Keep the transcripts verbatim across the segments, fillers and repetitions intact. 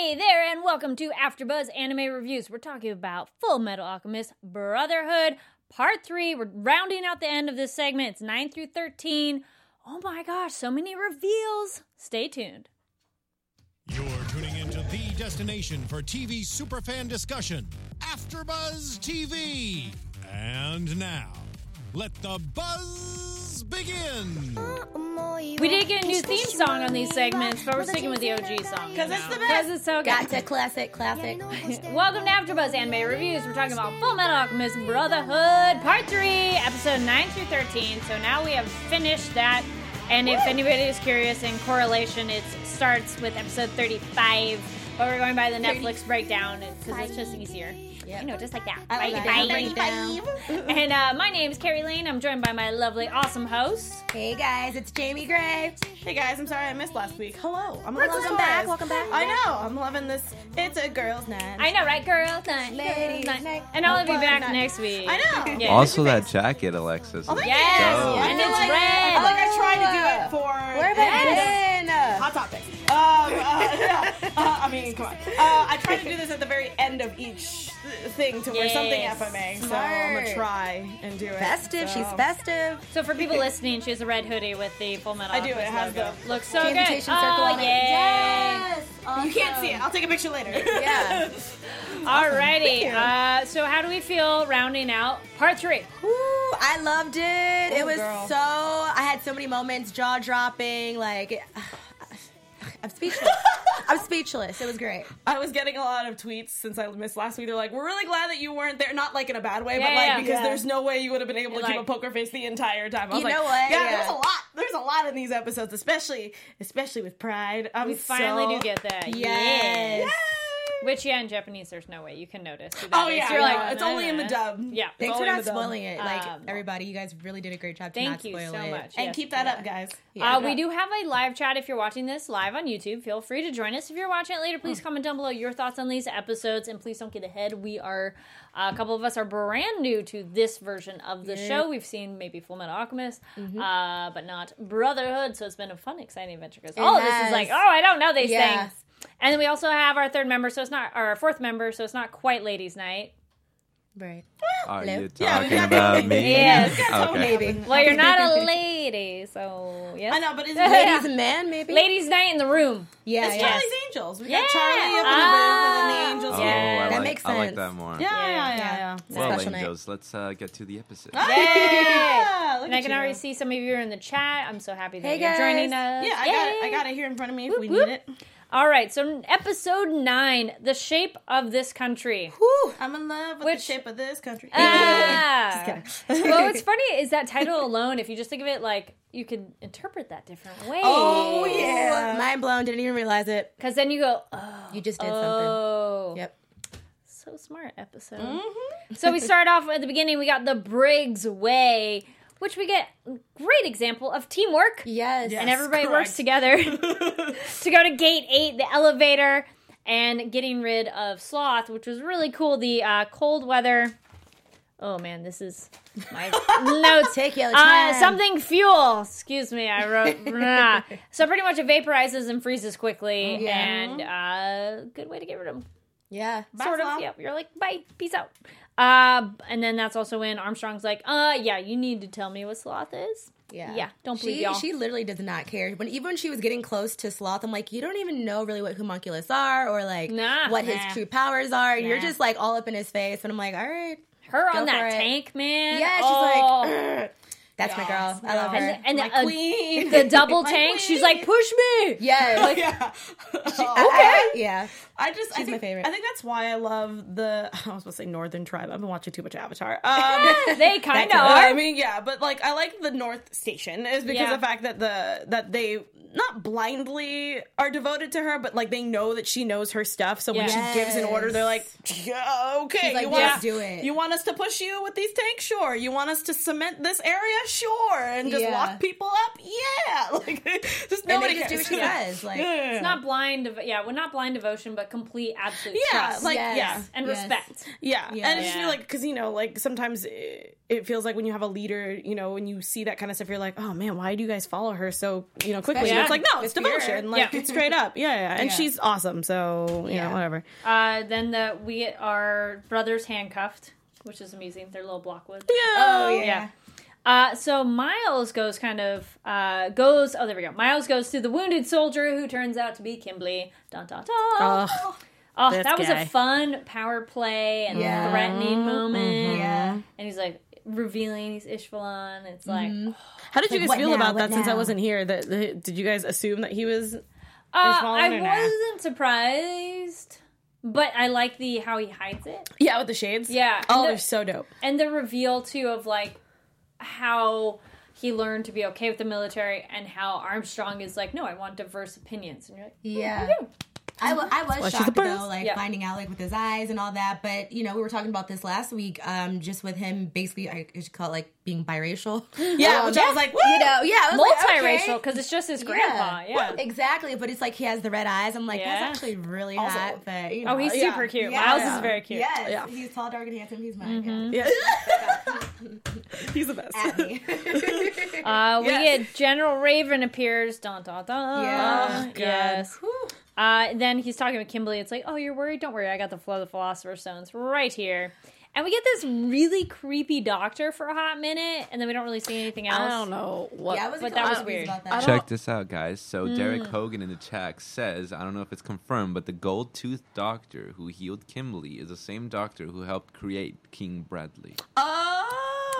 Hey there, and welcome to AfterBuzz Anime Reviews. We're talking about Full Metal Alchemist Brotherhood, Part three. We're rounding out the end of this segment. It's nine through thirteen. Oh my gosh, so many reveals. Stay tuned. You're tuning into the destination for T V superfan discussion, AfterBuzz T V. And now, let the buzz begin. We did get a new theme song on these segments, but we're sticking with the O G song. Because it's the best. Because it's so good. Got to classic, classic. Welcome to AfterBuzz Anime Reviews. We're talking about Full Metal Alchemist Brotherhood, Part three, Episode nine through thirteen. So now we have finished that. And if anybody is curious, in correlation, it starts with Episode thirty-five. But we're going by the Netflix breakdown because it's just easier. Yep. You know, just like that. I like that. Breakdown. And uh, my name is Carrie Lane. I'm joined by my lovely, awesome host. Hey guys, it's Jamie Gray. Hey guys, I'm sorry I missed last week. Hello. I'm welcome loving back. this. Welcome back. I know. I'm loving this. It's a girls' night. I know, right, girls? Night, Ladies' girls' night. night. And I'll be back Night. next week. I know. Yeah. Also, that jacket, Alexis. Oh, thank Yes, Dope. and it's like, red. I like I tried to do it for Where have I been? Hot Topic. Um, uh, yeah. uh, I mean, come on. Uh, I tried to do this at the very end of each thing to wear something Yes. F M A, so Smart. I'm gonna try and do it. Festive, so. she's festive. So for people listening, she has a red hoodie with the Full Metal I do, it Alchemist has logo. the Looks so good. Transmutation circle Oh, on it. yay. Yes. You can't see it. I'll take a picture later. Yeah. Alrighty. Uh, so how do we feel rounding out Part three? Woo, I loved it. Oh, it was girl. so, I had so many moments, jaw dropping, like, I'm speechless. I'm speechless. It was great. I was getting a lot of tweets since I missed last week. They're like, we're really glad that you weren't there. Not like in a bad way, Yeah, but like yeah, because yeah. there's no way you would have been able to You're keep like- a poker face the entire time. I was You like, know what? Yeah, Yeah. there's a lot. There's a lot in these episodes, especially especially with Pride. I'm We finally so... do get that. Yes. Yes. Which, yeah, in Japanese, there's no way you can notice who that Oh is. yeah, You're yeah. like, it's only in the uh, dub. Yeah. It's Thanks for only in not the dub. spoiling it. Like, Um, everybody, you guys really did a great job to Thank not you spoil so it. much. And Yes, keep that yeah. up, guys. Uh, we do have a live chat if you're watching this live on YouTube. Feel free to join us. If you're watching it later, please comment down below your thoughts on these episodes. And please don't get ahead. We are, uh, a couple of us are brand new to this version of the Yeah. show. We've seen maybe Full Metal Alchemist, Mm-hmm. uh, but not Brotherhood. So it's been a fun, exciting adventure. Because all of this is has. like, oh, I don't know these Yeah. things. And then we also have our third member, so it's not, or our fourth member, so it's not quite Ladies' Night. Right. Are Hello? you Yeah, talking we got- about me? Yes. Okay. Maybe. Well, you're not a lady, so yes. I know, but it's, Ladies and men, maybe? Ladies' Night in the room. Yeah, it's yeah. Charlie's Angels. We Yeah. got Charlie up in Ah. the booth and the Angels. Oh, Yeah. I That like, makes I like sense. that more. Yeah, yeah, yeah, Yeah. yeah. Well, Special night. angels, let's uh, get to the episode. Ah. Yay! Yeah, look And I at can you. already see some of you are in the chat. I'm so happy that Hey, you're guys. joining us. Yeah, I Yay! got it. I got it here in front of me if we whoop. need it. All right, so episode nine, The Shape of This Country. Whew. I'm in love with Which- the shape of this country. Ah. Just kidding. Well, what's funny is that title alone, if you just think of it like, you could interpret that different ways. Oh, yeah. Mind blown. Didn't even realize it. Because then you go, oh. You just did oh. something. Yep. So smart episode. Mm-hmm. So we start off at the beginning, we got the Briggs Way, which we get a great example of teamwork. Yes. Yeah. And everybody correct. works together to go to gate eight, the elevator, and getting rid of Sloth, which was really cool. The uh, cold weather. Oh man, this is my notes. Take your Uh, time. something fuel. Excuse me, I wrote. Nah. So pretty much it vaporizes and freezes quickly, Yeah. and uh, good way to get rid of them. Yeah. Bye, Sort of. Sloth. Yep. You're like, bye, peace out. Uh, and then that's also when Armstrong's like, uh, yeah, you need to tell me what Sloth is. Yeah. Yeah, don't believe she, y'all. She literally does not care. When even when she was getting close to Sloth, I'm like, you don't even know really what homunculus are or like Nah. what Nah. his true powers are. And you're Nah. just like all up in his face. And I'm like, all right. Her Go on that for it. tank, man. Yeah, she's oh. like, "Ugh." That's my girl. I love her. And the, and My the, uh, queen. the double My tank, queen. she's like, push me. yes. yeah. okay. Yeah. I just, I She's think, my favorite. I think that's why I love the. I was supposed to say Northern Tribe. I've been watching too much Avatar. Um, They kind of I are. mean, yeah, but like I like the North Station is because Yeah. of the fact that the that they not blindly are devoted to her, but like they know that she knows her stuff. So when Yes. she gives an order, they're like, yeah, okay, She's like, you want just us do it. You want us to push you with these tanks? Sure. You want us to cement this area? Sure. And just Yeah. lock people up? Yeah. Like just And nobody they just do cares. what she Yeah. says. Like, Yeah. It's not blind. Yeah, we're not blind blind devotion, but complete, absolute Yeah, trust. like, Yes. yeah. and Yes. respect. Yeah. Yeah. And I just Yeah. feel like, because, you know, like, sometimes it, it feels like when you have a leader, you know, when you see that kind of stuff, you're like, oh, man, why do you guys follow her so, you know, quickly? Yeah. It's like, no, it's Good for her. devotion. Like, Yeah. it's straight up. Yeah, yeah. And Yeah. she's awesome, so, you Yeah. know, whatever. Uh, then the we get our brothers handcuffed, which is amazing. They're little Blockwoods. Oh, yeah. Yeah. Uh, so Miles goes kind of, uh, goes, oh, there we go. Miles goes to the wounded soldier who turns out to be Kimblee. Dun, dun, dun. Ugh. oh, this that was guy. a fun power play and Yeah. threatening moment. Yeah. And he's like revealing he's Ishvalan. It's like, How did you Like, guys what feel now? about What that since I now? wasn't here? That the, Did you guys assume that he was... uh, Ishvalan I or nah? wasn't surprised, but I like the how he hides it. Yeah, with the shades? Yeah. Oh, And the- they're so dope. And the reveal, too, of like how he learned to be okay with the military and how Armstrong is like, no, I want diverse opinions. And you're like, Yeah. "Oh, I, w- I was she's a shocked boss. though, like Yeah. finding out like with his eyes and all that. But you know, we were talking about this last week, um, just with him basically, I should call it like being biracial. Yeah, which I was like, you know, yeah, I was like, okay. multiracial, because it's just his grandpa. Yeah. exactly. But it's like he has the red eyes. I'm like, Yeah. that's actually really hot. But you know, Oh, he's Yeah. super cute. Yeah. Miles is very cute. Yes, Yeah. he's tall, dark, and handsome. He's mine. Yeah. He's the best. Yeah. At me. Uh, we Yes. get General Raven appears. Dun, dun, dun. Yeah. Oh, God. Yes. Uh, then he's talking with Kimblee. It's like, oh, you're worried? Don't worry. I got the Flow of the Philosopher's Stones right here. And we get this really creepy doctor for a hot minute, and then we don't really see anything else. I don't know what. Yeah, I was But that was confused weird. about that. I don't- Check this out, guys. So Derek Hogan in the chat says, I don't know if it's confirmed, but the gold tooth doctor who healed Kimblee is the same doctor who helped create King Bradley. Oh,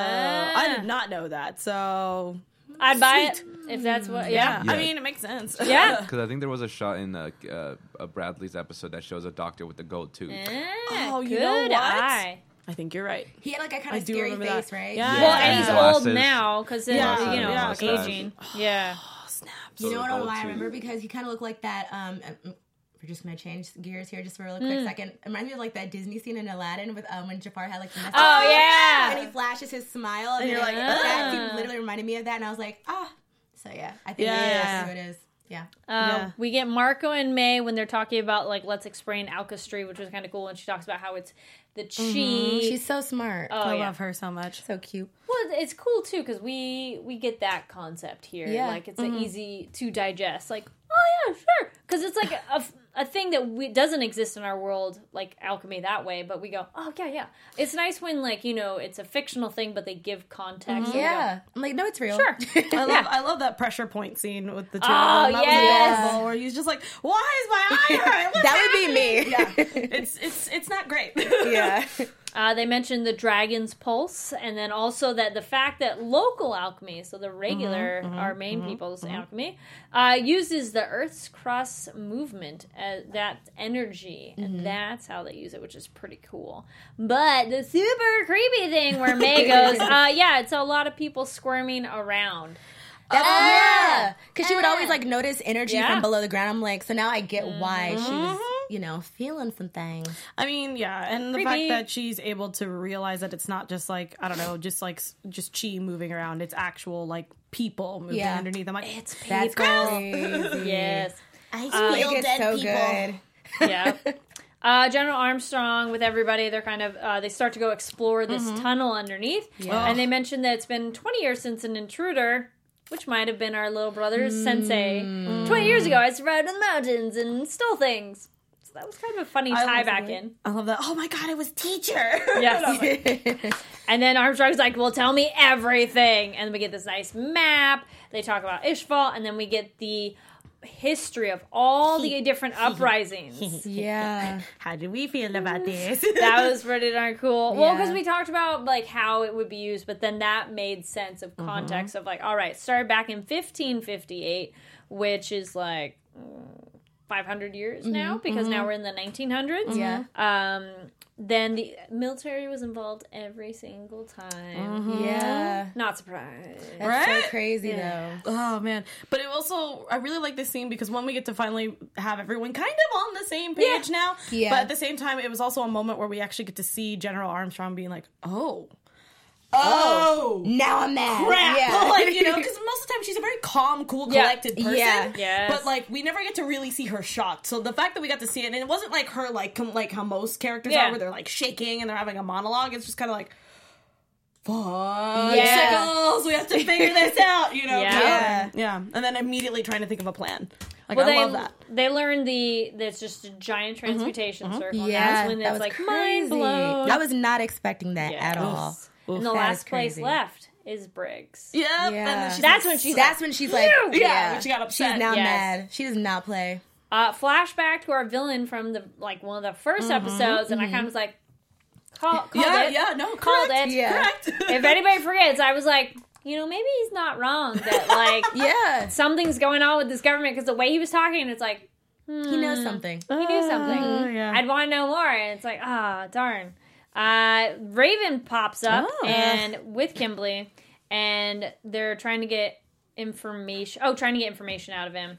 I did not know that. So I'd buy it if that's what. Yeah. I Yeah. mean, it makes sense. Yeah. Because I think there was a shot in uh, uh, uh, Bradley's episode that shows a doctor with the gold tooth. Ah, Oh, you good know what? eye. I think you're right. He had like a kind I of do scary remember that. face, right? Yeah. Well, and he's Yeah. old Glasses. now because Yeah. you know Yeah. aging. Yeah. Oh, snaps. You know So what the I gold I tooth. remember because he kind of looked like that. Um, um, we're just gonna change gears here just for a really quick second. It reminds me of like that Disney scene in Aladdin with um when Jafar had like the message. Oh yeah. And he flashes his smile, and, And you're then, like, that ah. scene literally reminded me of that, and I was like, ah. So yeah, I think Yeah. that's who it is. Yeah. Um, Yeah. We get Marco and May when they're talking about like let's explain alchemy, which was kind of cool, and she talks about how it's the chi. She's so smart. Oh, I yeah. love her so much. so cute. Well, it's cool too because we we get that concept here. Yeah. Like it's a easy to digest. Like, oh yeah, sure, because it's like a, a thing that we doesn't exist in our world, like alchemy that way. But we go, oh yeah, yeah. It's nice when like you know it's a fictional thing, but they give context. and we go, Yeah. I'm like, no, it's real. Sure. I love I love that pressure point scene with the two Oh, of them. That yes. was adorable, where he's just like, why is my eye hurt? What's That would be me. happening?" It's it's it's not great. Yeah. Uh, they mentioned the dragon's pulse, and then also that the fact that local alchemy, so the regular, our main people's alchemy, uh, uses the Earth's crust movement as that energy, and that's how they use it, which is pretty cool. But the super creepy thing where May goes, uh, yeah, it's a lot of people squirming around. That's, yeah. Because she would Ah. always like notice energy Yeah. from below the ground. I'm like, so now I get why she was, you know, feeling some things. I mean, yeah, and the Creepy. fact that she's able to realize that it's not just like I don't know, just like s- just chi moving around. It's actual like people moving Yeah. underneath. I'm like, It's people. That's crazy. Yes. I Uh, feel it's so good. Yeah. Uh, General Armstrong with everybody, they're kind of, uh, they start to go explore this tunnel underneath. Yeah. And they mentioned that it's been twenty years since an intruder, which might have been our little brother's sensei. twenty years ago, I survived in the mountains and stole things. So that was kind of a funny I tie love back that. in. I love that. Oh my god, it was teacher. Yes. And then Armstrong's like, well, tell me everything. And we get this nice map. They talk about Ishval, and then we get the history of all the different uprisings. Yeah. How do we feel about this? That was pretty darn cool. Well, Yeah. because we talked about like how it would be used, but then that made sense of context of like, all right, started back in fifteen fifty-eight, which is like mm, five hundred years now, because now we're in the nineteen hundreds. Yeah. Um, then the military was involved every single time. Yeah. Not surprised. That's Right? so crazy Yeah. though. Oh man, but it also I really like this scene because when we get to finally have everyone kind of on the same page Yeah. now, Yeah. but at the same time it was also a moment where we actually get to see General Armstrong being like, oh, oh, now I'm mad. crap. Yeah. Like, you know, because most of the time she's a very calm, cool, Yeah. collected person. Yeah. Yes. But, like, we never get to really see her shocked. So the fact that we got to see it, and it wasn't like her, like, com- like how most characters Yeah. are, where they're, like, shaking and they're having a monologue. It's just kind of like, fuck, Yeah. sickles, we have to figure this out, you know? Yeah. Yeah. Yeah. And then immediately trying to think of a plan. Like, Well, I they love that. they learned the there's just a giant transmutation circle. And Yeah, that's when that it's was like crazy. mind blown. I was not expecting that Yeah. at all. And the That last is place crazy. left is Briggs. Yep. Yeah. And then she's That's like, when she's That's when she's like, "Phew!" Yeah, when she got upset. She's now Yes. mad. She does not play. Uh, flashback to our villain from the like one of the 1st episodes, and I kind of was like, call, called yeah, it. yeah, no, Called correct, it. Yeah. correct. If anybody forgets, I was like, you know, maybe he's not wrong that like Yeah. something's going on with this government because the way he was talking, it's like He knows something. he knew something. Oh, yeah. I'd want to know more, and it's like, ah, darn. Uh, Raven pops up Oh. and with Kimberly, and they're trying to get information. Oh, trying to get information out of him.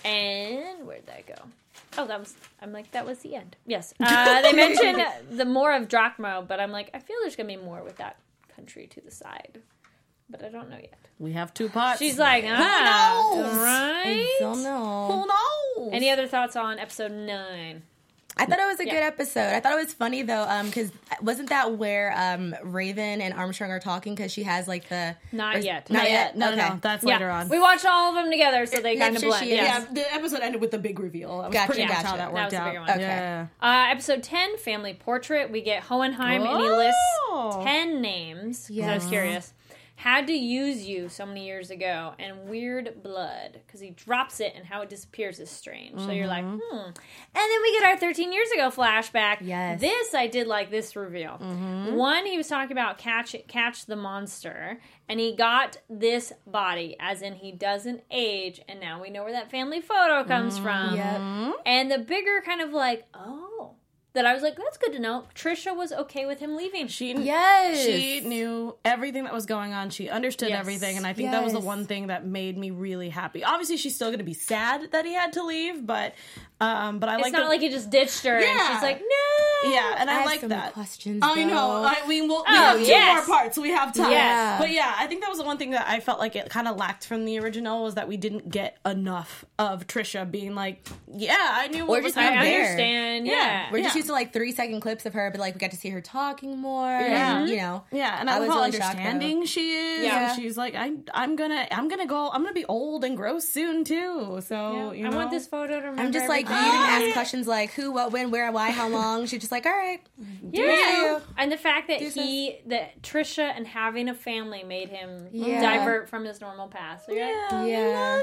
And where'd that go? Oh, that was. I'm like, that was the end. Yes. Uh, they mentioned the more of Drachmo, but I'm like, I feel there's gonna be more with that country to the side, but I don't know yet. We have two pots. She's like, ah, knows? right. I don't know. who knows? Any other thoughts on episode nine? I thought it was a Yeah. good episode. I thought it was funny though, because wasn't that where um, Raven and Armstrong are talking? Because she has like the Not or- yet. not Not yet. yet. No, okay. no, no. That's Yeah, later on. we watched all of them together, so they Yeah, kind of sure blend. she is. Yes. yeah, the episode ended with the big reveal. That was Gotcha, pretty much gotcha. how that That worked was the out. bigger one. Okay. Yeah. Uh, episode ten, Family Portrait. We get Hohenheim, and he lists Oh. ten names. Because I was Yes. curious. Had to use you so many years ago, and Weird Blood, because he drops it and how it disappears is strange. So you're like, hmm. And then we get our thirteen years ago flashback. Yes. This, I did like this reveal. One, he was talking about catch catch the monster, and he got this body, as in he doesn't age, and now we know where that family photo comes from. Yep. And the bigger kind of like, oh, that I was like, that's good to know. Trisha was okay with him leaving. She Yes. she knew everything that was going on. She understood Yes. everything, and I think that was the Yes. one thing that made me really happy. Obviously, she's still going to be sad that he had to leave, but um, but I It's like not the, like he just ditched her and Yeah. she's like, no. yeah, and I, I, have like some that. questions. I know. though. I mean, we'll, we Oh, have two yes. more parts, so we have time. Yes. But yeah, I think that was the one thing that I felt like it kind of lacked from the original was that we didn't get enough of Trisha being like, yeah, I knew what Or was just I be happening. there. understand. Yeah. Yeah. We're just Yeah. used to like three second clips of her, but like we got to see her talking more. Yeah. And, you know. Yeah, and I, I love was how really shocked, understanding she is. Yeah. And she's like, I'm, I'm gonna, I'm gonna go. I'm gonna be old and gross soon too. So you I know, want this photo to remember. I'm just like, you everything. didn't ask questions like who, what, when, where, why, how long. She's just like, all right. Yeah. you. And the fact that Deuces. he, that Trisha and having a family made him Yeah. divert from his normal path. So yeah. Yeah. Yeah.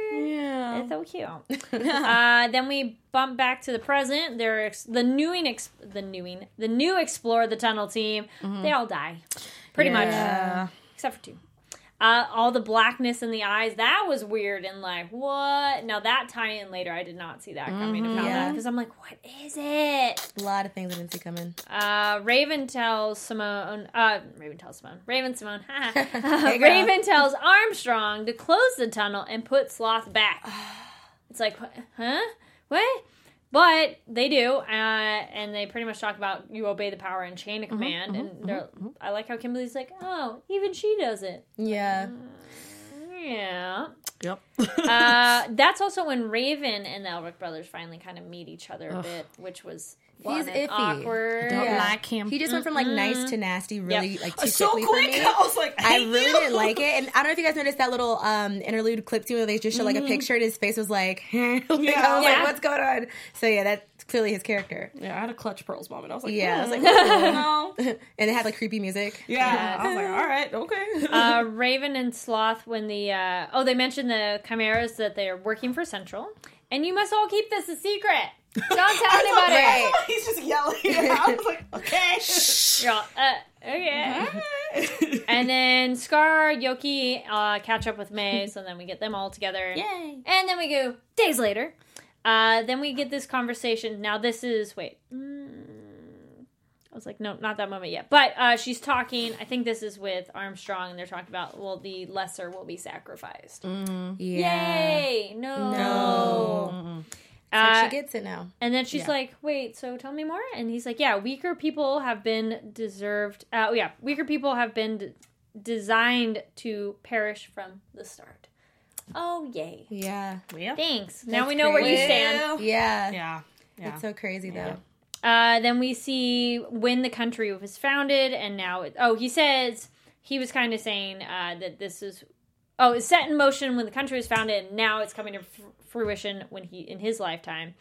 Yeah. It's so cute. uh, then we bump back to the present. They're ex- the newing, ex- the newing, the new Explore the Tunnel team. They all die, pretty Yeah. much, except for two. Uh, all the blackness in the eyes, that was weird and like, what? Now that tie-in later, I did not see that coming about Yeah. that because I'm like, what is it? A lot of things I didn't see coming. Uh, Raven tells Simone, uh, Raven tells Simone, Raven Simone, haha. Hey, girl. Raven tells Armstrong to close the tunnel and put Sloth back. It's like, huh? What? But they do, uh, and they pretty much talk about you obey the power and chain of command. and they're, I like how Kimberly's like, oh, even she does it. Yeah. Yeah. Yep. Uh, that's also when Raven and the Elric brothers finally kind of meet each other a bit, which was fun He's and iffy. awkward. Don't Yeah. like him. He just went from like nice to nasty really Yep. like too so quickly quick. for me. I was like, I hate really you. didn't like it. And I don't know if you guys noticed that little um, interlude clip too where they just show like a picture and his face was like, like I was Yeah. like, what's going on? So yeah, that's clearly his character. Yeah, I had a clutch pearls moment. I was like, Yeah. I was like, no. And it had like creepy music. Yeah. I was like, all right, okay. uh, Raven and Sloth, when the uh, oh, they mentioned the chimeras that they are working for Central, and you must all keep this a secret. Don't tell anybody. Right. He's just yelling. I was like, okay. You're all, uh, okay. And then Scar, Yoki uh, catch up with May, so then we get them all together. Yay. And then we go days later. Uh, then we get this conversation. Now this is wait. Mm, I was like, no, not that moment yet. But uh, she's talking. I think this is with Armstrong, and they're talking about, well, the lesser will be sacrificed. Yeah. Yay! No. No. Uh, she gets it now. And then she's Yeah. like, wait, so tell me more? And he's like, yeah, weaker people have been deserved. Uh, oh, yeah, weaker people have been d- designed to perish from the start. Oh, yay. Yeah. Yeah. Thanks. now That's we know where you crazy. stand. Yeah. Yeah. Yeah. It's so crazy, though. Uh, then we see when the country was founded, and now it, oh, he says he was kind of saying uh, that this is oh, it's set in motion when the country was founded, and now it's coming to fr- fruition when he in his lifetime.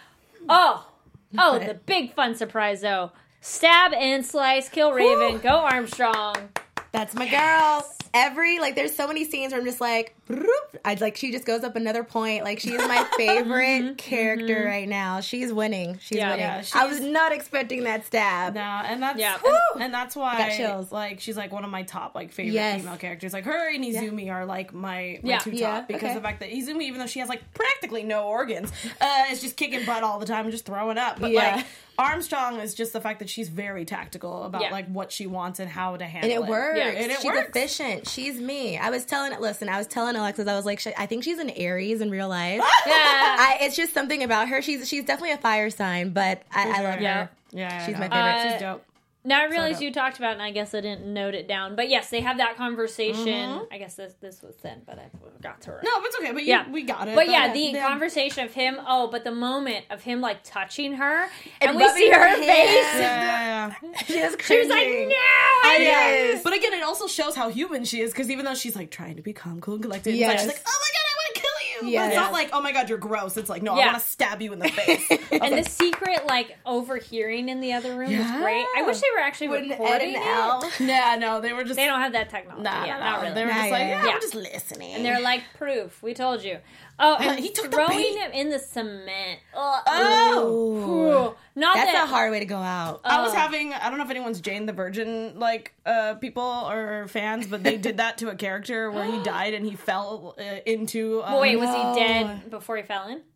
Oh, oh, the big fun surprise though: stab and slice, kill Raven, Woo. go Armstrong. That's my girl. Every, like, there's so many scenes where I'm just like, I'd like, she just goes up another point. Like, she is my favorite character right now. She's winning. She's Yeah, winning. yeah, I was she's- not expecting that stab. No, and that's Yeah. and, and that's why got chills. like she's like one of my top like favorite Yes. female characters. Like her and Izumi are like my, my Yeah. two top Yeah, because okay. the fact that Izumi, even though she has like practically no organs, uh, is just kicking butt all the time and just throwing up. But Yeah. like Armstrong is just the fact that she's very tactical about Yeah. like what she wants and how to handle And it works. Yeah, and it she's works. efficient. She's me. I was telling, listen, I was telling Alexis, I was like, sh- I think she's an Aries in real life. Yeah, I, it's just something about her. She's she's definitely a fire sign, but I, I love Yeah. her. Yeah, yeah, She's yeah. my favorite. Uh, She's dope. now I realized dope. you talked about, it, and I guess I didn't note it down. But yes, they have that conversation. I guess this this was then, but I forgot to write. No, it's okay. But you, Yeah. we got it. But yeah, Uh, the yeah. conversation of him, oh, but the moment of him like touching her, and, And we rubbing see her her face. hand. Yeah, yeah, yeah. She was She was like, cringing. no, I Yeah. know. But again, it also shows how human she is because even though she's like trying to be calm, cool, and collected, Yes. inside she's like, "Oh my god, I want to kill you!" Yes. But it's not like, "Oh my god, you're gross." It's like, "No, Yeah. I want to stab you in the face." And the secret like overhearing in the other room was Yeah. great. I wish they were actually When Ed recording and it. Al. Nah, no, they were just They don't have that technology Nah, yet, nah, not nah. really. They were Nah, just yeah, like, yeah. "Yeah, Yeah. we're just listening." And they're like, proof. We told you. Oh, and He took the throwing bait. him in the cement. Ugh. Oh. Ooh. Not That's that a hard way to go out. I was Oh. having I don't know if anyone's Jane the Virgin like uh, people or fans, but they did that to a character where he died and he fell uh, into. Um, Well, wait, was No. he dead before he fell in?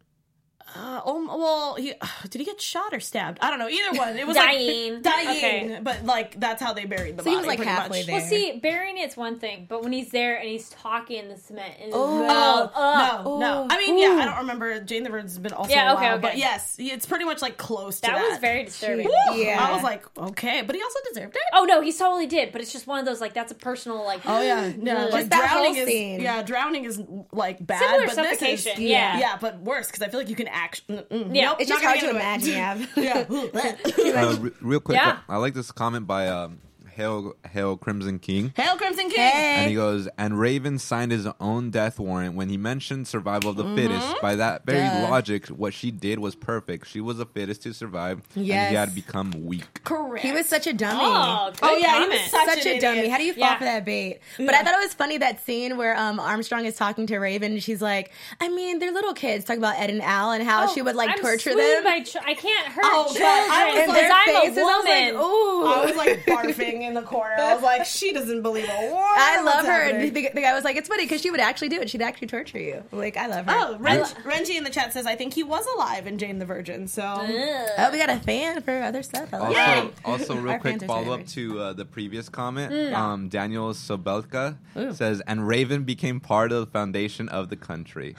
Uh, oh, well, he uh, did he get shot or stabbed? I don't know. Either one. It was Dying. like dying. Okay. But like that's how they buried the So he body. was, like, pretty halfway much. there. Well, see, burying it's one thing, but when he's there and he's talking in the cement, and Oh. oh, Oh, no, no. I mean, yeah, I don't remember. Jane the Virgin's been also Yeah, a okay, while, okay. but yes, it's pretty much like close to that that. was very disturbing. Woo! Yeah. I was like, okay, but he also deserved it. Oh no, he totally did, but it's just one of those like that's a personal like. Oh yeah, yeah. Ugh. Like Just that drowning whole is scene. yeah, drowning is like bad, Similar but this is suffocation, yeah. yeah, but worse because I feel like you can actually. Yeah. nope, It's not just gonna hard to get imagine, into Yav. it. Yeah. Uh, re- real quick, Yeah. I like this comment by um, Hail Hail Crimson King. Hail Crimson King! And he goes, and Raven signed his own death warrant when he mentioned survival of the fittest. By that very Duh. logic, what she did was perfect. She was the fittest to survive, and Yes. he had become weak. Correct. He was such a dummy. Oh, good Oh, yeah, he comment. was such Such an a dummy. idiot. How do you fall Yeah. for that bait? But I thought it was funny that scene where um, Armstrong is talking to Raven and she's like, I mean, they're little kids talking about Ed and Al and how she would like I'm torture swayed them. By ch- I can't hurt Oh, children God. I was and because their I'm faces, a I was woman. like, ooh. I was like barfing in the corner. I was like, she doesn't believe a word. I love that's her. happening. And the, the guy was like, it's funny because she would actually do it. She'd actually torture you. Like, I love her. Oh, Ren- Renji in the chat says, I think he was alive in Jane the Virgin. So Oh, we got a fan for other stuff. I like Also, it. also, real Our quick fans are follow up savage. to uh, the previous comment. Mm. Um, Daniel Sobelka says, and Raven became part of the foundation of the country.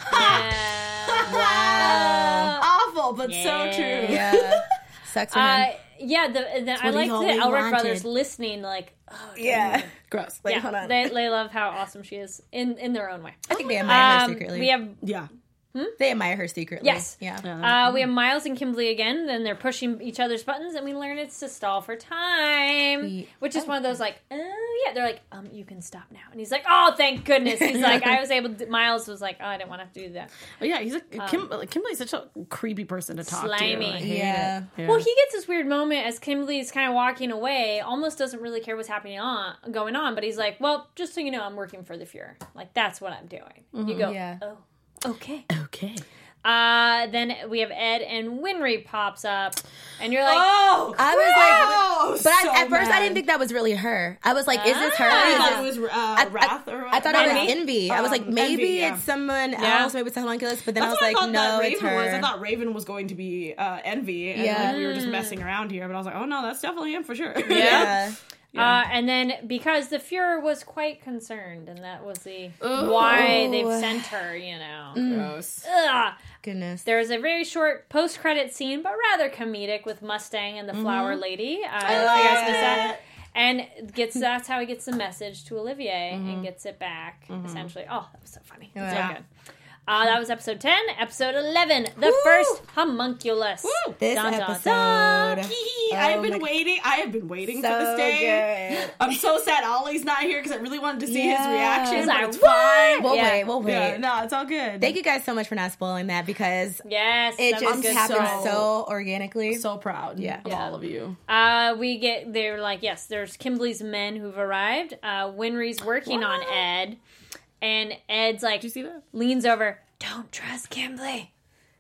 Wow. awful, but so Yeah. true. Yeah. Sucks for Uh, him. yeah, the, the, I what like he the always Elric wanted. brothers listening, like, oh, Yeah. Gross. Like, hold yeah, on. they, they love how awesome she is in, in their own way. I think they admire her Um, secretly. we have yeah. they admire her secretly. Yes. Yeah. Uh, we have Miles and Kimberly again, and they're pushing each other's buttons, and we learn it's to stall for time, Ye- which is one of those like, oh yeah, they're like, um, you can stop now, and he's like, oh, thank goodness. He's like, I was able. to... Miles was like, oh, I didn't want to have to do that. But yeah, he's a, Kim, Kimberly's such a creepy person to talk Slimy. to. I hate Yeah. it. Yeah. Well, he gets this weird moment as Kimberly's kind of walking away, almost doesn't really care what's happening on going on, but he's like, well, just so you know, I'm working for the Fuhrer. Like that's what I'm doing. You go, Yeah. oh, okay. okay. Uh, then we have Ed and Winry pops up, and you're like, Oh, I was like, but so I, at first I mad. didn't think that was really her. I was like, is this her? Ah. I Is thought this- it was uh, I, Wrath I, or I thought it was Envy? Envy. I was like, Um, maybe Envy, yeah. it's someone Yeah. else. Maybe it's someone else. But then That's I was what like, I thought no, that it's Raven her. was. I thought Raven was going to be uh, Envy, and Yeah. like, we were just messing around here. But I was like, oh no, that's definitely him for sure. yeah. Uh, and then because the Fuhrer was quite concerned, and that was the why they've sent her, you know. Gross. Ugh. Goodness. There's a very short post-credit scene, but rather comedic, with Mustang and the flower lady. Uh, I love you guys missed it. that. And gets that's how he gets the message to Olivier and gets it back, essentially. Oh, that was so funny. Yeah. So good. Uh, that was episode ten. Episode eleven, the Woo! first homunculus. Woo! This Dun, dun, episode. dun. Hee-hee. Oh I've been my- waiting. I have been waiting So for this day. good. I'm so sad Ollie's not here because I really wanted to see his Yeah. reaction. He's but like, it's "What?" fine. We'll Yeah. wait. We'll wait. Yeah, no, it's all good. Thank you guys so much for not spoiling that because Yes, it that was just good happened stuff. so organically. So proud Yeah. of Yeah. all of you. Uh, we get, they're like, yes, there's Kimberly's men who've arrived. Uh, Winry's working on Ed. And Ed's like, Did you see that? leans over, don't trust Kimberly.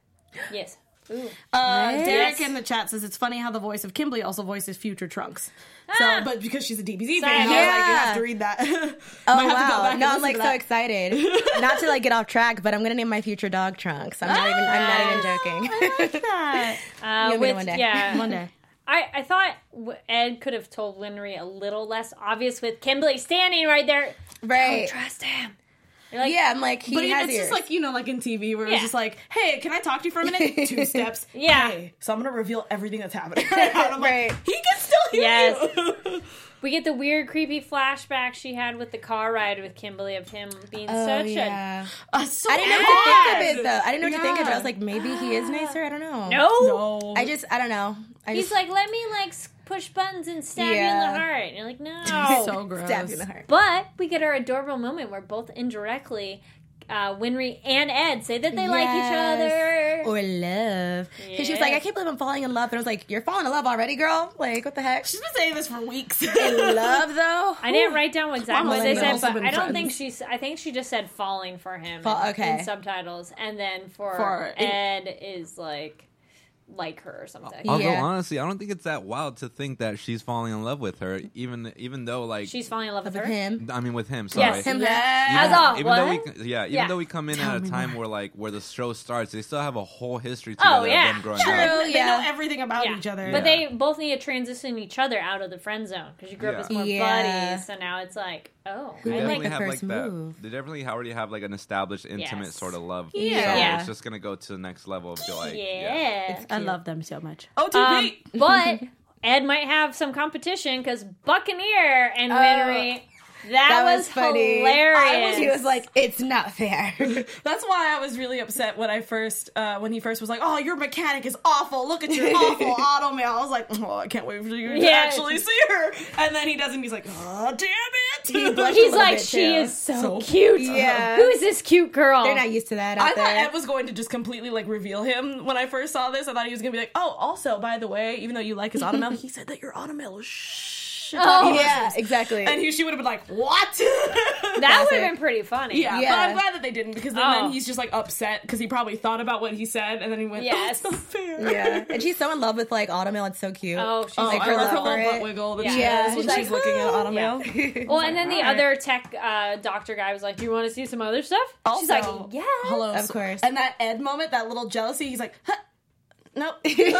Yes. Ooh. Uh, What? Derek in the chat says it's funny how the voice of Kimberly also voices future Trunks. So, Ah. but because she's a D B Z Sorry. fan, I was like, you Yeah. have to read that. Oh Might have to go wow! back and No, I'm listen like to so that. excited. Not to like get off track, but I'm gonna name my future dog Trunks. I'm not even. I'm not even joking. that. Uh, You'll meet with, him one day. Yeah. One day. I, I thought w- Ed could have told Winry a little less obvious with Kimberly standing right there. Right. Don't trust him. You're like, Yeah, I'm like he But has it's ears. just like, you know, like in T V where Yeah. it's just like, hey, can I talk to you for a minute? Two steps. Yeah. Hey, so I'm going to reveal everything that's happening. And I'm like, Right. he can still hear Yes. you. We get the weird, creepy flashback she had with the car ride with Kimberly of him being oh such yeah. Uh, so I didn't know bad. what to think of it though. I didn't know what to think of it. I Yeah. was like, maybe he is nicer. I don't know. a no. No. I just. I don't know. I He's just, like, let me like s- push buttons and stab you in Yeah. the heart. And you're like, no. so gross. stab you in the heart. But we get our adorable moment where both indirectly, uh, Winry and Ed say that they like each Yes. other. Or love. Because she was like, I can't believe I'm falling in love. And I was like, you're falling in love already, girl? Like, what the heck? She's been saying this for weeks. In love, though? I didn't write down exactly what they Millennials said, have but been I don't friends. think she's. I think she just said falling for him Fall- in, okay. in subtitles, and then for, For- Ed is like like her or something. Although Yeah. honestly, I don't think it's that wild to think that she's falling in love with her, even even though like She's falling in love with With her. him. I mean with him. Sorry. Yes. Him. Yeah. As all, even though we what? yeah, even Yeah. though we come in Tell at a me time more. where like where the show starts, they still have a whole history Oh, together yeah. of them growing True. up. They Yeah. know everything about Yeah. each other. But Yeah. they both need to transition each other out of the friend zone because you grew up Yeah. as more Yeah. buddies, so now it's like, oh, Who I would like make the have like first that. move? They definitely already have like an established, intimate Yes. sort of love. Yeah. So Yeah. it's just gonna go to the next level of be like, yeah. yeah. I love them so much. O T P. Um, but Ed might have some competition because Buccaneer and Winry. That, That was, was funny. hilarious. She was like, it's not fair. That's why I was really upset when I first, uh, when he first was like, "Oh, your mechanic is awful. Look at your awful auto mail." I was like, "Oh, I can't wait for you to Yeah. actually see her." And then he doesn't. He's like, "Oh, damn it!" He blushed a He's little like, bit, she too. is so, So- cute. Yeah. Who is this cute girl? They're not used to that out I thought there. Ed was going to just completely like reveal him when I first saw this. I thought he was gonna be like, "Oh, also, by the way, even though you like his auto mail, he said that your auto mail was shh." Oh, yeah, exactly. And he, she would have been like, "What?" that would Classic. have been pretty funny. Yeah, Yeah. but I'm glad that they didn't because then, Oh. then he's just like upset because he probably thought about what he said and then he went, Yes. "Oh, it's not fair." yeah. And she's so in love with like Automail. It's so cute. Oh, she's Oh, Like, I her love her love little for butt it. wiggle that Yeah. she Yeah, has when she's she's like, looking at "Woo." Automail. Well, and then the Alright. other tech uh, doctor guy was like, "Do you want to see some other stuff?" She's like, Also, "Yeah." Hello. Of course. And that Ed moment, that little jealousy, he's like, huh, nope.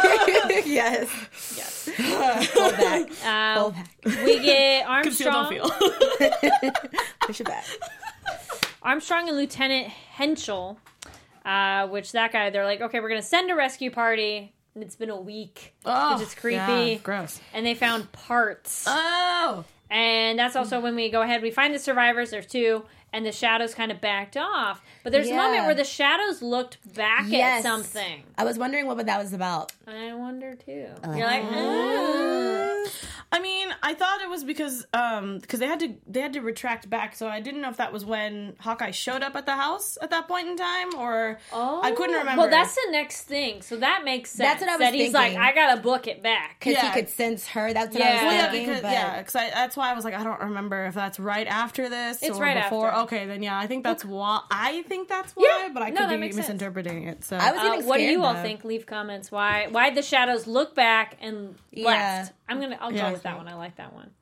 Yes. Yes. Pull back. Pull Um, back. we get Conceal, don't Armstrong, feel. Push it back. Armstrong and Lieutenant Henschel, uh, which that guy, they're like, "Okay, we're gonna send a rescue party." And it's been a week, Oh, which is creepy. yeah, gross. And they found parts. Oh. And that's also when we go ahead, we find the survivors, there's two, and the shadows kind of backed off. But there's a moment Yeah. where the shadows looked back Yes. at something. I was wondering what that was about. I wonder too. You're like, oh. I mean, I thought it was because um because they had to they had to retract back, so I didn't know if that was when Hawkeye showed up at the house at that point in time, or I couldn't remember. Well, that's the next thing, so that makes sense. That's what I was that he's thinking. like, I gotta book it back. Because Yeah. he could sense her. That's what Yeah. I was Well, yeah, thinking. because but yeah, because that's why I was like, I don't remember if that's right after this It's or right before. after. Okay, then yeah, I think that's why. I think that's why, Yeah. but I No, could that be makes sense. misinterpreting it. So I was Uh, getting what do scared, you all though. think? Leave comments. Why? Why the shadows look back and Yeah. left? I'm gonna. I'll Yeah, go with that okay. one. I like that one.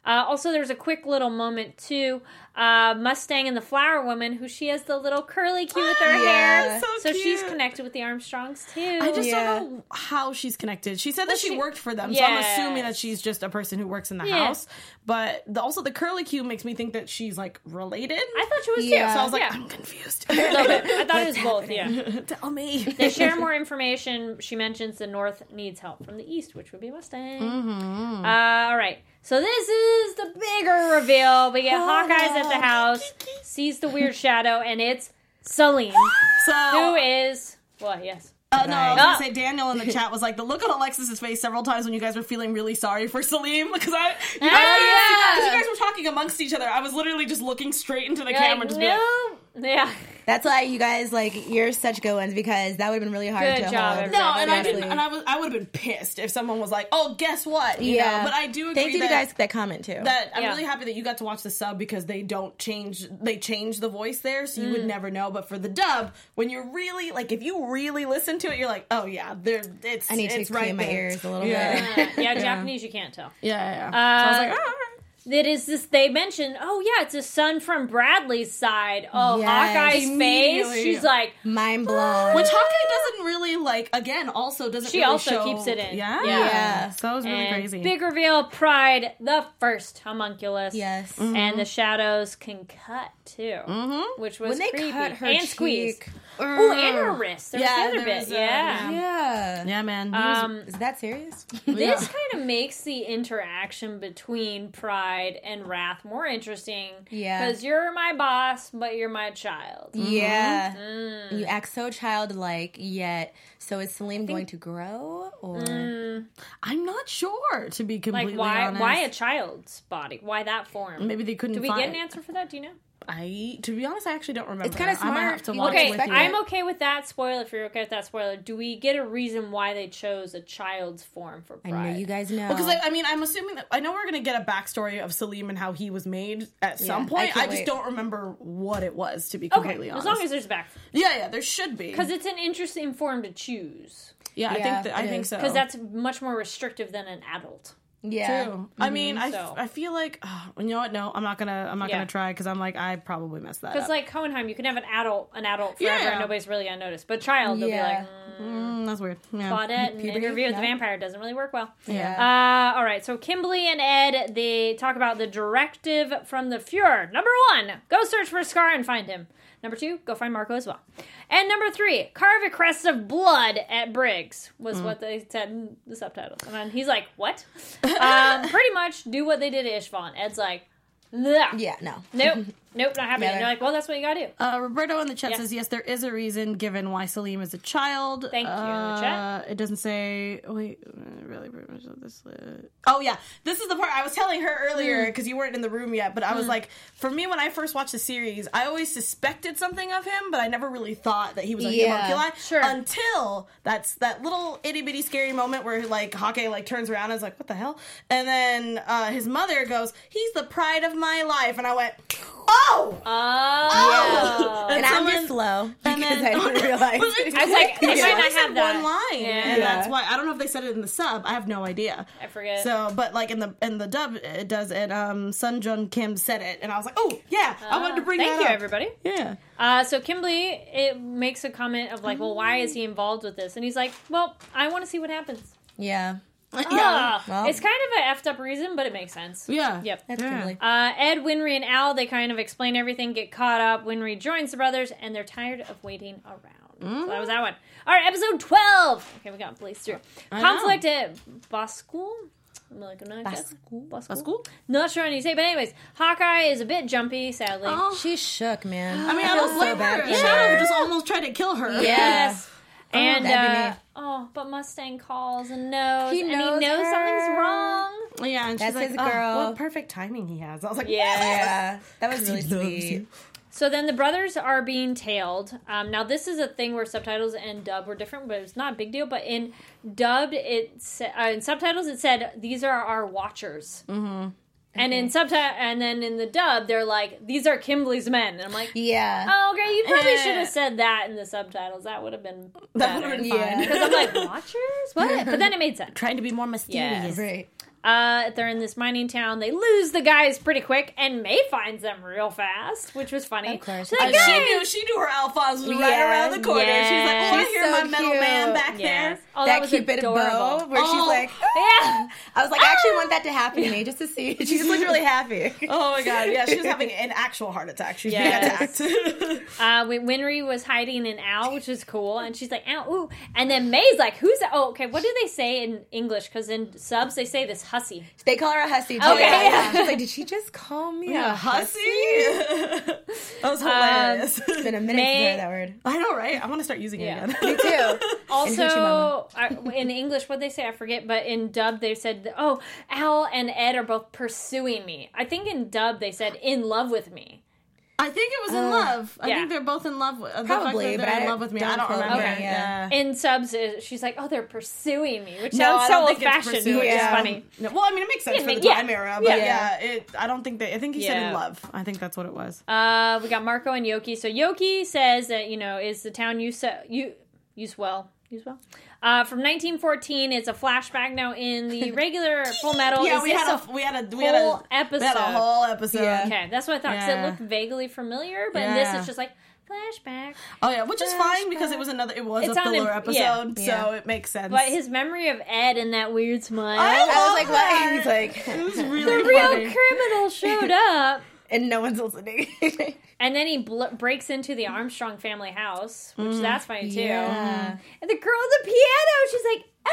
Uh, also, there's a quick little moment, too. Uh, Mustang and the Flower Woman, who she has the little curly cue with her Yeah. hair. So So she's cute. connected with the Armstrongs, too. I just Yeah. don't know how she's connected. She said that Well, she, she- worked for them, so I'm Yes. assuming that she's just a person who works in the Yeah. house. But the, also the curly cue makes me think that she's like related. I thought she was, Yeah. too. so I was like, yeah. I'm confused. a little bit. I thought it was both, yeah. Tell me. They share more information. She mentions the North needs help from the East, which would be Mustang. Mm-hmm. Uh, all right. So this is the bigger reveal. We get Hawkeye's at the house, sees the weird shadow, and it's Salim, So who is... What, yes. Uh, no, I was Right. gonna say Daniel in the chat was like the look on Alexis's face several times when you guys were feeling really sorry for Salim because I, you guys, yeah. because you guys were talking amongst each other. I was literally just looking straight into the You're camera, like, just be like, no. Yeah. That's why you guys, like, you're such good ones because that would have been really hard Good to job, hold. everybody. no, and I Exactly. didn't, and I was, I would have been pissed if someone was like, oh, guess what? You Yeah. know? But I do agree Thank you that, to guys that comment too. that I'm Yeah. really happy that you got to watch the sub because they don't change, they change the voice there, so you Mm. would never know. But for the dub, when you're really like, if you really listen to it, you're like, oh yeah, there, it's, I need to it's clean right my there. ears a little Yeah. bit. Uh, yeah, Japanese, you can't tell. Yeah, yeah. yeah. Uh, so I was like, oh, all right. That is this. They mentioned, oh yeah, it's a son from Bradley's side. Oh, Yes. Hawkeye's face. Immediately. She's like, Mind blown. Which Hawkeye doesn't really like. Again, also doesn't. She really also show- keeps it in. Yeah, Yeah. Yeah. So that was really and crazy. big reveal, Pride, the first homunculus. Yes. And the shadows can cut too, Mm-hmm. which was When they creepy. cut her and cheek. squeeze. Oh, and her wrist. There was Yeah, the other there bit. was, uh, yeah. Yeah. Yeah, man. He was- Um, Is that serious? This kind of makes the interaction between Pride and Wrath more interesting. Yeah. Because you're my boss, but you're my child. Yeah. Mm. You act so childlike, yet. So is Salim going to grow? Or. I'm not sure, to be completely Like, why honest. why a child's body? Why that form? Maybe they couldn't. Do we find... get an answer for that? Do you know? I, to be honest, I actually don't remember. It's kinda I might smart. have to You watch Okay, with you. I'm okay with that spoiler. If you're okay with that spoiler, do we get a reason why they chose a child's form for I Pride? know you guys know. Because I, I mean, I'm assuming that I know we're gonna get a backstory of Salim and how he was made at some Yeah, I point. I, can't just wait. don't remember what it was. To be Okay, completely as honest, long as there's back, yeah, yeah, there should be. because it's an interesting form to choose. Yeah, I Yeah, think that, I it think is. so. Because that's much more restrictive than an adult. yeah. True. I mean, I, So- I feel like oh, you know what? No, I'm not gonna I'm not Yeah. gonna try because I'm like I probably messed that Because up. like Hohenheim, you can have an adult, an adult forever, Yeah. and nobody's really gonna notice. But child, they'll Yeah. be like, mm, Mm, that's weird. Yeah. Claudette and Puberty, Interview with the yeah. Vampire doesn't really work well. Yeah. Uh, all right, so Kimberly and Ed, they talk about the directive from the Fuhrer. Number one, go search for Scar and find him. Number two, go find Marco as well. And number three, carve a crest of blood at Briggs, was what they said in the subtitles. And then he's like, what? um, pretty much do what they did to Ishvan. Ed's like, Bleh. Yeah, no. Nope. Nope, not happening. Never. They're like, well, that's what you gotta do. Uh, Roberto in the chat Yeah. says yes, there is a reason given why Salim is a child. Thank you in the Uh, chat. It doesn't say. Wait, uh, really, pretty much this. Uh, oh yeah, this is the part I was telling her earlier because you weren't in the room yet. But I was like, for me, when I first watched the series, I always suspected something of him, but I never really thought that he was a Yeah. homunculi. Sure. Until that's that little itty bitty scary moment where like Hawkeye like turns around and is like, what the hell? And then uh, his mother goes, he's the pride of my life, and I went, oh. Oh. And And I'm someone- just slow because then- I didn't realize. Well, it's- I was like, they She might only not said have that. one line, Yeah. and Yeah. that's why I don't know if they said it in the sub. I have no idea. I forget. So, but like in the in the dub, it does. And um, Sun Jun Kim said it, and I was like, oh yeah, I wanted to bring Thank that you, up. everybody. Yeah. Uh, so Kimberly, it makes a comment of like, well, why is he involved with this? And he's like, well, I want to see what happens. Yeah. Yeah. Ah, well. it's kind of a effed up reason, but it makes sense. Yeah. Yep. That's Yeah. Kimberly. Uh, Ed, Winry, and Al, they kind of explain everything, get caught up. Winry joins the brothers, and they're tired of waiting around. So that was that one. All right, episode twelve. Okay, we got blazed through. I Conflict at Boskul. I'm like, I'm not Boskul? Boskul? Not sure how you say, but anyways, Hawkeye is a bit jumpy, sadly. She shook, man. I mean, I feel don't blame her. for Shadow just almost tried to kill her. Yes. And that'd be uh, me. oh, but Mustang calls and knows, He and knows he knows her. something's wrong. Yeah, and That's she's like, his "Oh, girl." what perfect timing he has. I was like, Yeah. Yeah. That was really He loves sweet. you. So then the brothers are being tailed. Um, now this is a thing where subtitles and dub were different, but it's not a big deal. But in dubbed, it sa- uh, in subtitles it said these are our watchers. Mm-hmm. And in subtitle, and then in the dub, they're like, "These are Kimberly's men." And I'm like, Yeah. "Oh, okay, you probably Eh. should have said that in the subtitles. That would have been That would better." have been Yeah. fine. Because I'm like, "Watchers? What?" But then it made sense. Trying to be more mysterious. Yes. Right. Uh, they're in this mining town. They lose the guys pretty quick, and May finds them real fast, which was funny. Of course. She's Uh, like, she "Guys!" knew she knew her Alphonse was right Yeah. around the corner. Yes. She's like, oh, I She's hear so my metal cute. man back Yes. there. Oh, that, that was cupid adorable. bow where she's Oh. like, Yeah. I was like, I actually want that to happen to me just to see. She just looked really happy. Oh my god, yeah, she was having an actual heart attack. She's Yes. being attacked. Uh, when Winry was hiding an owl, which is cool, and she's like, ow, ooh. And then May's like, who's that? Oh, okay, what do they say in English? Because in subs, they say this hussy. They call her a hussy. Too. Okay, yeah. She's like, did she just call me Yeah, a hussy. hussy? That was hilarious. It's been a minute May- since I heard that word. I know, right? I want to start using Yeah. it again. Me too. And Hoochie Mama. Also, I, in English, what they say, I forget, but in dub, they said, oh, Al and Ed are both pursuing me. I think in dub, they said, in love with me. I think it was in Uh, love. I yeah. think they're both in love with. the fact Probably, that but they're I in love with me. I don't don't quote remember. me, yeah. Yeah. In subs, uh, she's like, oh, they're pursuing me, which No, sounds I so don't think it's old-fashioned, pursuing. which is Yeah. funny. No, well, I mean, it makes sense Yeah, for the yeah. time era, but Yeah. yeah, it. I don't think they. I think he said Yeah. in love. I think that's what it was. Uh, we got Marco and Yoki. So Yoki says that, you know, is the town use you use well use well uh, from nineteen fourteen. It's a flashback now in the regular Full Metal. Yeah, Is we this had a a we had a we had a whole episode? We had a whole episode. Yeah. Okay, that's what I thought. Because Yeah. it looked vaguely familiar, but in this Yeah. it's just like flashback. Oh yeah, which is fine because it was another. It was It's a on filler him- episode, yeah. so it makes sense. But his memory of Ed and that weird smile. I I was love like, that. what? He's like, It was the really real funny. criminal showed up. and no one's listening. And then he bl- breaks into the Armstrong family house, which that's funny too. Yeah. And the girl at the piano, she's like, ah!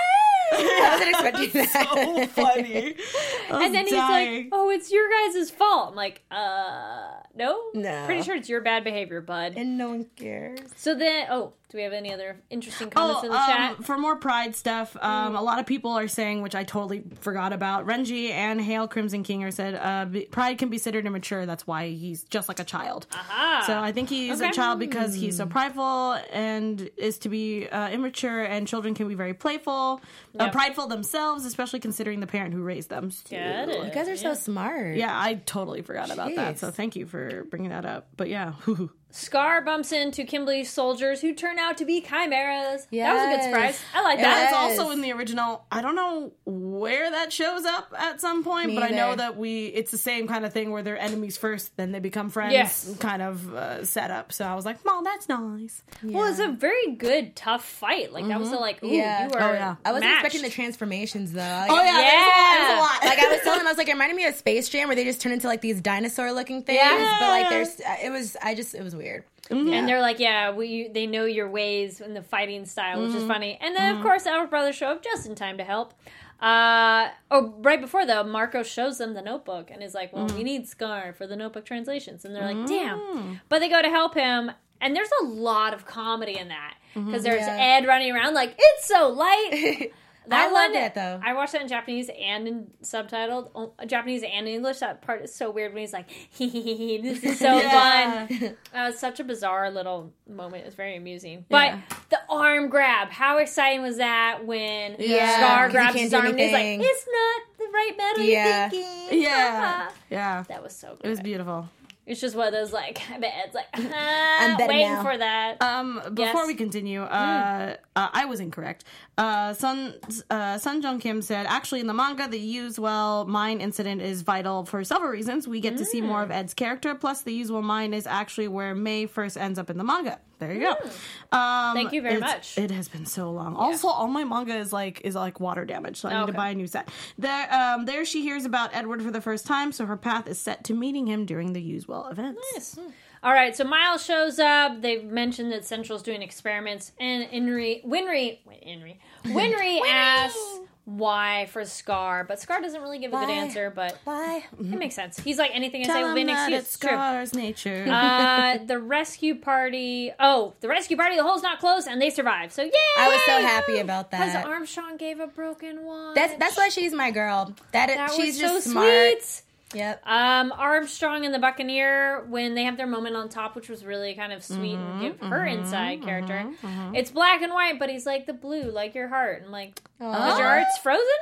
I wasn't expecting that. So funny. I was And then he's dying. like, oh, it's your guys' fault. I'm like, uh, no? No. Pretty sure it's your bad behavior, bud. And no one cares. So then, oh, do we have any other interesting comments Oh, in the um, chat? for more Pride stuff, um, a lot of people are saying, which I totally forgot about. Renji and Hale Crimson King are said uh, be- Pride can be considered immature. That's why he's just like a child. Aha. So I think he's Okay. a child because he's so prideful and is to be uh, immature. And children can be very playful, uh, Yep. prideful themselves, especially considering the parent who raised them. Got it. You guys are so smart. Yeah, I totally forgot about that. Jeez. So thank you for bringing that up. But yeah. Scar bumps into Kimberly's soldiers who turn out to be chimeras. That was a good Yes. surprise. I like It that. That's Yes. also in the original. I don't know where that shows up at some point, Me but I know either. that we. It's the same kind of thing where they're enemies first, then they become friends. Yes. Kind of uh, setup. So I was like, "Oh, that's nice." Well, it's a very good, tough fight. Like, that was a, like, ooh, Yeah. you are Oh, yeah. I wasn't matched. expecting the transformations though. Like, Oh yeah, Yeah. There's, a lot, there's a lot. Like I was telling him, I was like, it reminded me of Space Jam where they just turn into like these dinosaur-looking things. Yeah. But like, there's, it was, I just, it was weird. And they're like, yeah, we they know your ways in the fighting style, which Mm-hmm. is funny. And then, of course, our brothers show up just in time to help. Uh, oh, right before, though, Marco shows them the notebook and is like, well, Mm. we need Scar for the notebook translations. And they're like, damn. But they go to help him. And there's a lot of comedy in that. Because there's Mm-hmm. Yeah. Ed running around like, it's so light. I one- loved it, though. I watched that in Japanese and in subtitled. Oh, Japanese and English. That part is so weird when he's like, hee hee hee hee, this is so Yeah. fun. Uh, it's such a bizarre little moment. It's very amusing. But Yeah. the arm grab, how exciting was that when Yeah, Scar 'cause he grabs can't his do arm and he's like, anything. it's not the right metal Yeah. you're thinking. Yeah, yeah. That was so good. It was beautiful. It's just one of those, like, I bet Ed's like, ah, better waiting now. for that. Um, before Yes. we continue, uh, uh, I was incorrect. Uh, Sun uh, Sun Jung Kim said, actually, in the manga, the usual mine incident is vital for several reasons. We get to see more of Ed's character. Plus, the usual mine is actually where May first ends up in the manga. There you go. Um, Thank you very it's- much. It has been so long. Also, all my manga is like is like water damage, so I need Okay. to buy a new set. There, um, there she hears about Edward for the first time, so her path is set to meeting him during the usual events. Nice. All right, so Miles shows up. They've mentioned that Central's doing experiments, and Inri, Winry, wait, Inri, Winry asks why for Scar, but Scar doesn't really give a good Why? answer, but Bye. it makes sense. He's like, anything I say Tell will be him an that excuse. it's It's true. Scar's nature. Uh, the rescue party. Oh, the rescue party. The hole's not closed, and they survive. So yay! I was so happy about Because that. Armstrong gave a broken watch. That's that's why she's my girl. That, that she's was just so smart. sweet. Yep. Um, Armstrong and the Buccaneer, when they have their moment on top, which was really kind of sweet and give her inside character. It's black and white, but he's like the blue, like your heart. I'm like, is your heart's frozen?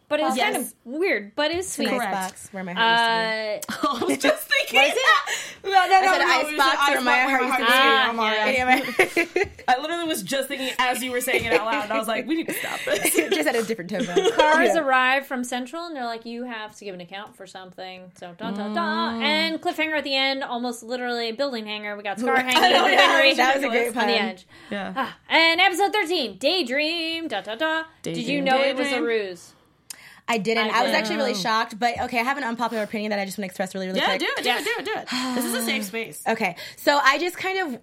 but it was Yes. kind of weird, but it was It's a sweet. nice Correct. box where my heart used to be. Uh, I was just thinking. What is it? No, no, no. I said no, ice we box said where ice my box heart where used to my be. heart Ah, used to be. yeah. Anyway, I literally was just thinking as you were saying it out loud. And I was like, we need to stop this. just at a different tempo. Cars Yeah. arrive from Central, and they're like, "You have to give an account for something." So, da da da, Mm. and cliffhanger at the end, almost literally building hanger. We got Scar hanging know, on the yeah, Henry that was a great on pun. the edge. Yeah. Ah, and episode thirteen, Daydream. Da da da. Did you Daydream, know it was a Daydream. ruse? I didn't. I I, was did. actually really shocked, but okay, I have an unpopular opinion that I just want to express really, really Yeah, quick. do it, do it, do it, do it. This is a safe space. Okay, so I just kind of.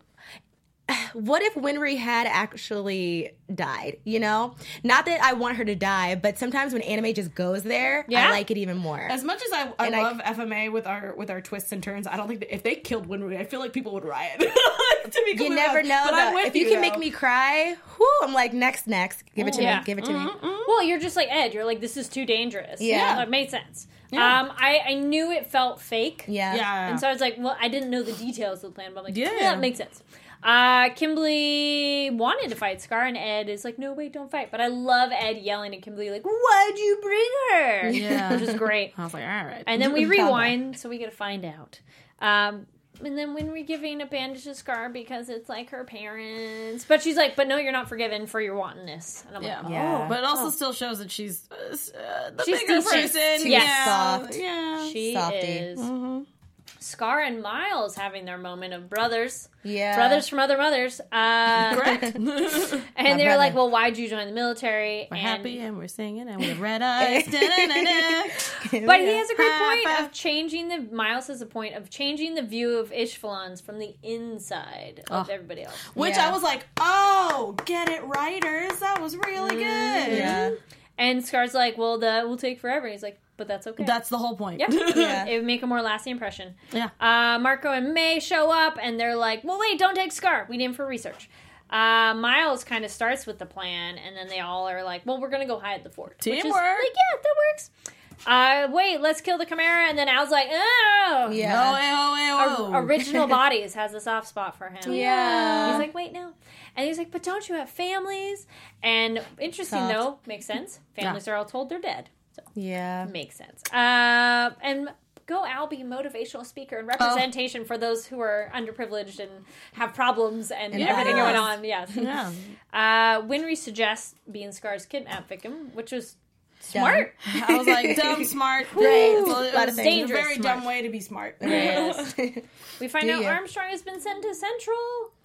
What if Winry had actually died? You know, not that I want her to die, but sometimes when anime just goes there, Yeah. I like it even more. As much as I, I And I- love F M A with our with our twists and turns, I don't think that if they killed Winry, I feel like people would riot. to be You completely never honest. know. But I'm Though. with If you can though. make me cry, whoo, I'm like next, next. Give it to Yeah. me. Give it to me. Well, you're just like Ed. You're like, this is too dangerous. Yeah. It made sense. Yeah. Um, I, I knew it felt fake. Yeah. yeah, And so I was like, well, I didn't know the details of the plan, but I'm like, yeah, Yeah. that makes sense. Uh, Kimberly wanted to fight Scar, and Ed is like, no, wait, don't fight. But I love Ed yelling at Kimberly, like, why'd you bring her? Yeah. Which is great. I was like, all right. And then we Combo. rewind, so we get to find out. Um, and then when we're giving a bandage to Scar because it's like her parents. But she's like, but no, you're not forgiven for your wantonness. And I'm yeah. like, Yeah. oh. But it also still shows that she's uh, uh, the She's bigger decent. person. She's yeah. soft. Yeah. She Softy. is. Mm-hmm. Scar and Miles having their moment of brothers. Yeah. Brothers from other mothers. Uh, Correct. and My they're brother. like, well, why'd you join the military? We're and, happy and we're singing and we have red eyes. Da-da-da-da. But he has a great High point five. of changing the, Miles has a point of changing the view of Ishvalans from the inside of Oh. everybody else. Which Yeah. I was like, oh, get it, writers. That was really good. Yeah. And Scar's like, well, that will take forever. He's like, but that's okay. That's the whole point. yeah. Yeah. It would make a more lasting impression. Yeah. Uh, Marco and May show up, and they're like, well, wait, don't take Scar. We need him for research. Uh, Miles kind of starts with the plan, and then they all are like, well, we're going to go hide at the fort. Which is Teamwork. like, yeah, that works. Uh, wait, let's kill the Chimera, and then Al's like, oh. Yeah. Oh, hey, oh, hey, oh. Or- Original Bodies has a soft spot for him. Yeah. He's like, wait, no. And he's like, but don't you have families? And interesting, Soft. though, makes sense. Families are all told they're dead. So Yeah. makes sense. Uh, and go Al be a motivational speaker and representation for those who are underprivileged and have problems and And everything yes. going on. Yes. Yeah. Uh, Winry suggests being Scar's kidnap victim, which was smart. I was like, dumb, smart. Right. Well, it A lot was of a things. very Dangerous dumb smart. way to be smart. Yes. We find Do out you? Armstrong has been sent to Central.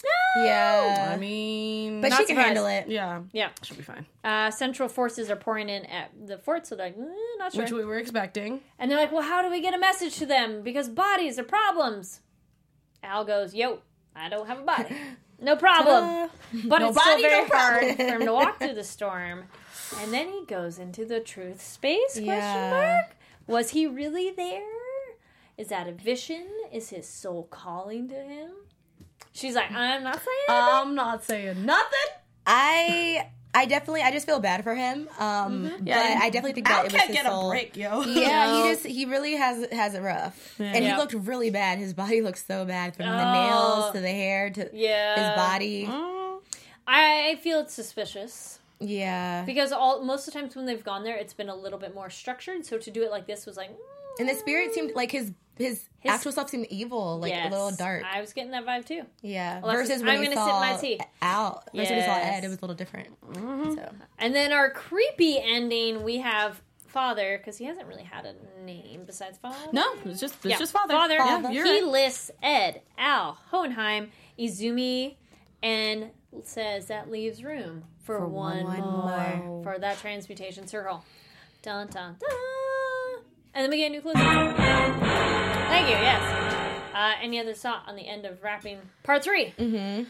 Yeah. I mean, But Not she can surprised. handle it. yeah, Yeah. she'll be fine. Uh, Central forces are pouring in at the fort, so they're like, eh, not sure. Which we were expecting. And they're like, well, how do we get a message to them? Because bodies are problems. Al goes, yo, I don't have a body. No problem. But No it's still body, no very hard problem. for him to walk through the storm. And then he goes into the truth space, question Yeah. mark. Was he really there? Is that a vision? Is his soul calling to him? She's like, I'm not saying anything. I'm not saying nothing. I I definitely I just feel bad for him. Um Yeah, but I definitely think Al that it was can't his get soul. a break, yo. Yeah, he just he really has has it rough. And Yeah. he looked really bad. His body looked so bad from the Oh. nails to the hair to Yeah. his body. Mm. I feel it's suspicious. Yeah. Because all most of the times when they've gone there, it's been a little bit more structured. So to do it like this was like, mm, And the spirit seemed like his his, His- actual self seemed evil, like yes. a little dark. I was getting that vibe too. Yeah. Alexis, versus when I'm he gonna sip saw my tea. Al. Versus when he saw Yes. Ed, it was a little different. So And then our creepy ending, we have Father, because he hasn't really had a name besides Father. No, it's just it's Yeah. just father. Father. Yeah, you're he right. lists Ed, Al, Hohenheim, Izumi, and says that leaves room for, one, one more, more. for that transmutation circle. Dun dun dun. And then we get a new closing. Thank you. Yes. Uh, any other thought on the end of wrapping part three? Whew.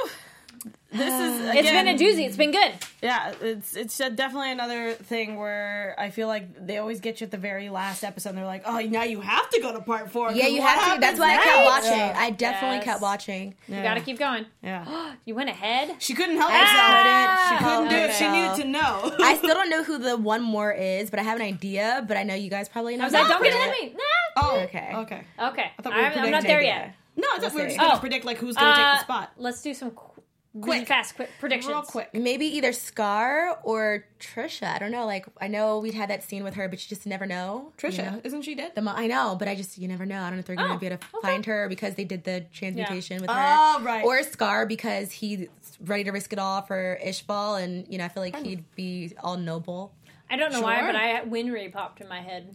This is It's again, been a doozy. It's been good. Yeah, it's it's definitely another thing where I feel like they always get you at the very last episode. And they're like, "Oh, now you have to go to part four." yeah, 'cause you what have to. That's happens why I kept next?" watching. Yeah. I definitely Yes. kept watching. You Yeah. got to keep going. Yeah. You went ahead. She couldn't help Ah! herself. She couldn't do it. She Okay. needed to know. I still don't know who the one more is, but I have an idea. But I know you guys probably know. I was like, who don't it get is. ahead of me. Nah. Oh, Okay. Okay. Okay. thought we were I'm, I'm not predicting there it. yet. No, I thought we were see. just gonna Oh. predict like who's gonna take Uh, the spot. Let's do some qu- Quick, fast, quick predictions. Real quick. Maybe either Scar or Trisha. I don't know. Like, I know we had that scene with her, but you just never know. Trisha, you know? isn't she dead? The mo- I know, but I just, you never know. I don't know if they're going to Oh, be able to okay. find her because they did the transmutation Yeah. with her. Oh, right. Or Scar because he's ready to risk it all for Ishbal, and, you know, I feel like he'd be all noble. I don't know why, Sure. but I Winry popped in my head.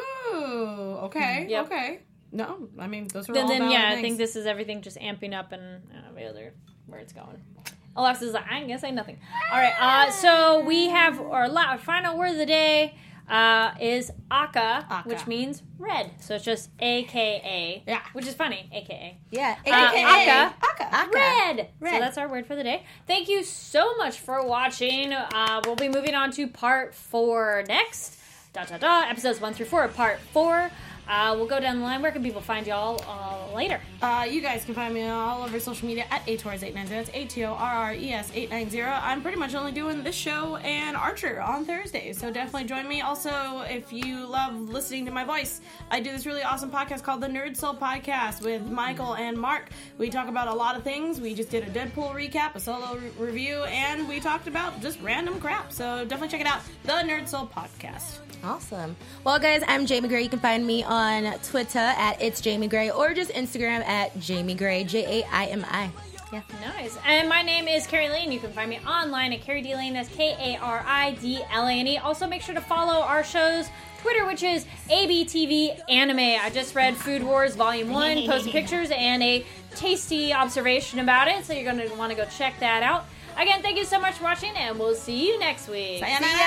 Ooh, okay, Yep. okay. No, I mean, those are Then, all then valid yeah, I things. think this is everything just amping up and I don't know the other where it's going. Alexa's like, I ain't gonna say nothing. All right, uh, so we have our la- final word of the day uh, is Aka, Aka. which means red. So it's just A K A, Yeah. which is funny, A K A. Yeah. Uh, Aka. Aka. Aka. Red. Red. So that's our word for the day. Thank you so much for watching. Uh, we'll be moving on to part four next. Da da da. Episodes one through four, part four. Uh, we'll go down the line. Where can people find y'all uh, later? Uh, you guys can find me all over social media at A Torres eight ninety. That's A T O R R E S eight ninety. I'm pretty much only doing this show and Archer on Thursdays, so definitely join me. Also, if you love listening to my voice, I do this really awesome podcast called the Nerd Soul Podcast with Michael and Mark. We talk about a lot of things. We just did a Deadpool recap, a solo re- review, and we talked about just random crap. So definitely check it out, the Nerd Soul Podcast. Awesome. Well, guys, I'm Jamie Gray. You can find me on Twitter at It's Jamie Gray or just Instagram at Jamie Gray, J A I M I. Yeah. Nice. And my name is Carrie Lane. You can find me online at Carrie D Lane. That's K A R I D L A N E. Also, make sure to follow our show's Twitter, which is A B T V Anime. I just read Food Wars Volume one, posted pictures and a tasty observation about it, so you're going to want to go check that out. Again, thank you so much for watching, and we'll see you next week.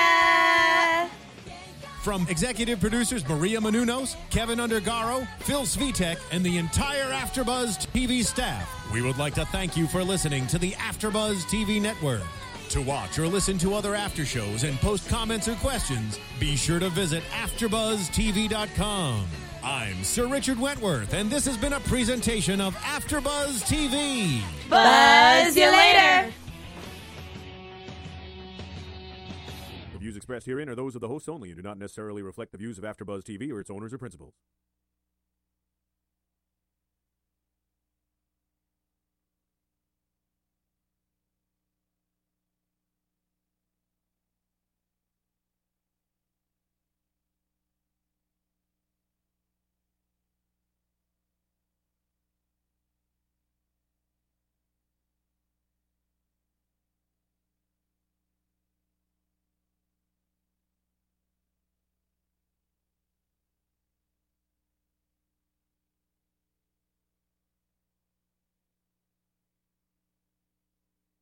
Yeah. From executive producers Maria Menounos, Kevin Undergaro, Phil Svitek, and the entire AfterBuzz T V staff, we would like to thank you for listening to the AfterBuzz T V network. To watch or listen to other after shows and post comments or questions, be sure to visit after buzz T V dot com. I'm Sir Richard Wentworth, and this has been a presentation of AfterBuzz T V. Buzz you later. The views expressed herein are those of the hosts only and do not necessarily reflect the views of AfterBuzz T V or its owners or principals.